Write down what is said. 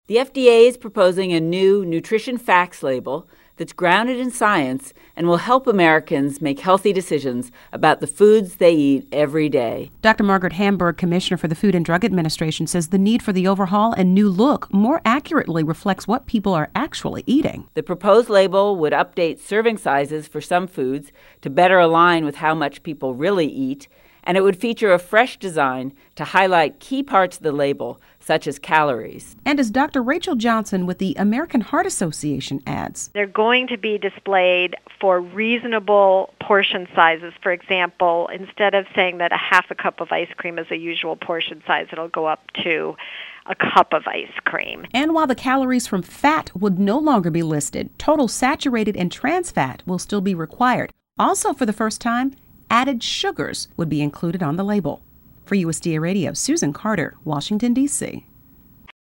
The FDA is proposing a new nutrition facts label that's grounded in science and will help Americans make healthy decisions about the foods they eat every day. Dr. Margaret Hamburg, Commissioner for the Food and Drug Administration, says the need for the overhaul and new look more accurately reflects what people are actually eating. The proposed label would update serving sizes for some foods to better align with how much people really eat, and it would feature a fresh design to highlight key parts of the label, such as calories. And as Dr. Rachel Johnson with the American Heart Association adds, they're going to be displayed for reasonable portion sizes. For example, instead of saying that a half a cup of ice cream is a usual portion size, it'll go up to a cup of ice cream. And while the calories from fat would no longer be listed, total saturated and trans fat will still be required. Also, for the first time, added sugars would be included on the label. For USDA Radio, Susan Carter, Washington, D.C.